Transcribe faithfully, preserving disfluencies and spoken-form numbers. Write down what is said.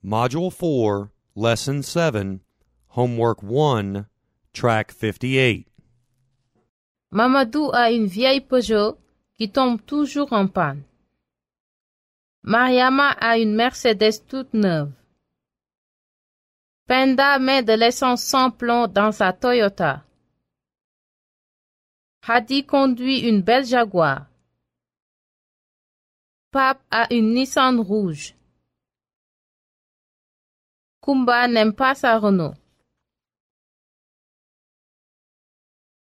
Module four, Lesson seven, Homework one, Track fifty-eight. Mamadou a une vieille Peugeot qui tombe toujours en panne. Mariama a une Mercedes toute neuve. Penda met de l'essence sans plomb dans sa Toyota. Hadi conduit une belle Jaguar. Pape a une Nissan rouge. Kumba n'aime pas sa Renault.